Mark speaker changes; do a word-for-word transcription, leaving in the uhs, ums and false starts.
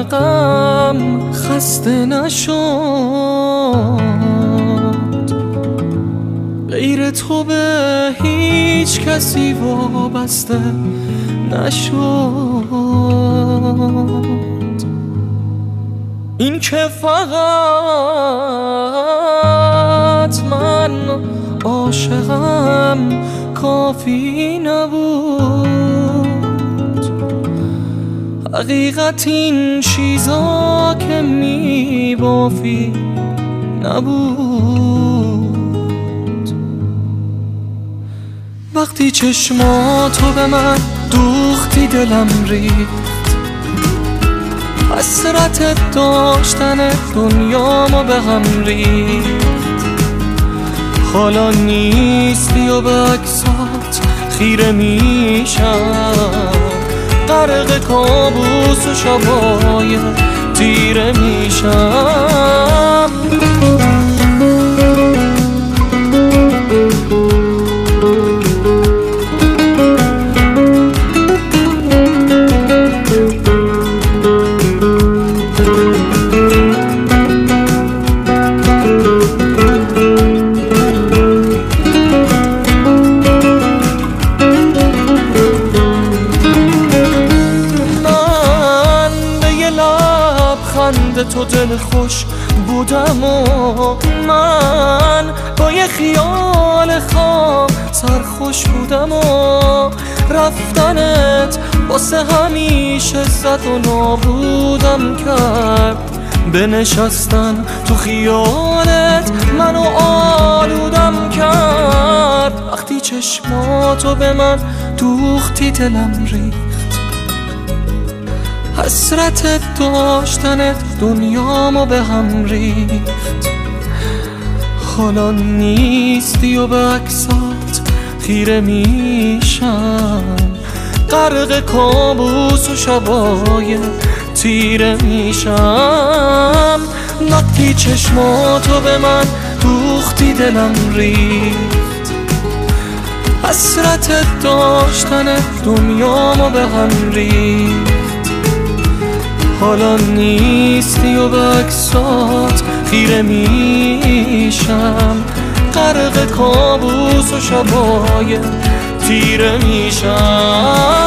Speaker 1: غم خسته نشد، غیر تو به هیچ کسی وابسته نشد. این که فقط من عاشقم کافی نبود، حقیقت این چیزا که میبافی نبود. وقتی چشماتو به من دوختی دلم ریخت، حسرت داشتن دنیامو به هم ریخت. حالا نیستی و به عکسات خیره میشم، غرق کابوس و شبای تیره میشم. تو دل خوش بودم و من با یه خیال خواب سرخوش بودم و رفتنت واسه همیشه زد و نابودم کرد. بنشستن تو خیالت منو آلودم کرد. وقتی چشماتو به من دوختی دلم ریخت، حسرت داشتنت دنیامو به هم ریخت. حالا نیستی و به عکسات خیره میشم، غرق کابوس و شبای تیره میشم. وقتی چشماتو به من دوختی دلم ریخت، حسرت داشتنت دنیامو به هم ریخت. حالا نیستی و به عکسات خیره میشم، غرق کابوس و شبای تیره میشم.